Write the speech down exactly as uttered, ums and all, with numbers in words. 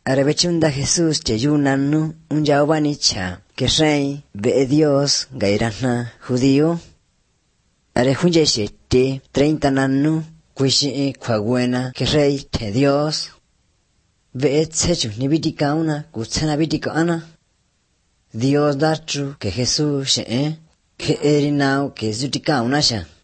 Arabechunda Jesús cheyunanu un yaobanicha que rey ve Dios gairana judío. Arejunye shete treinta nanu kuishi kwaguena que rey te Dios. Ve etsechu nibitikauna kutsana bitikaana. Dios dachu que Jesús she que erinao que zutikauna sha.